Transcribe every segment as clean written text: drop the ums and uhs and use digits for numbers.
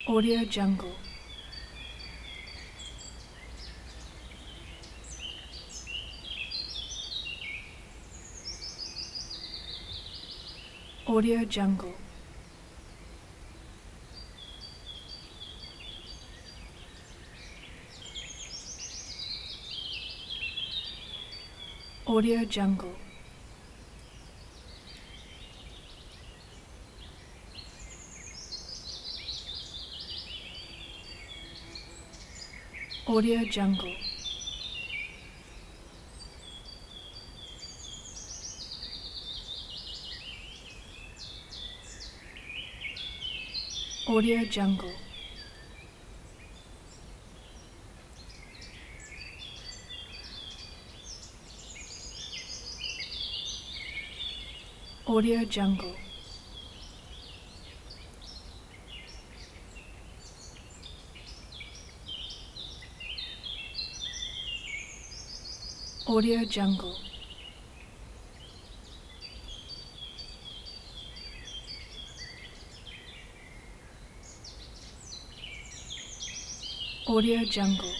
Audio Jungle. Audio Jungle. Audio Jungle. Audio Jungle. Audio Jungle. Audio Jungle. Audio Jungle. Audio Jungle.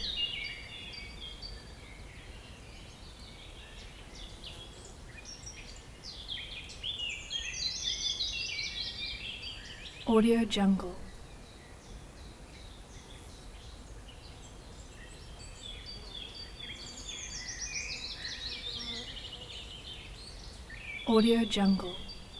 Audio Jungle. Audio Jungle.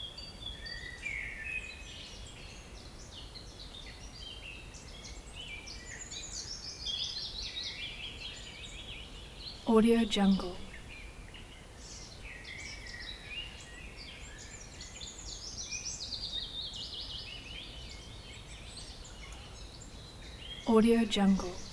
Audio Jungle. Audio Jungle.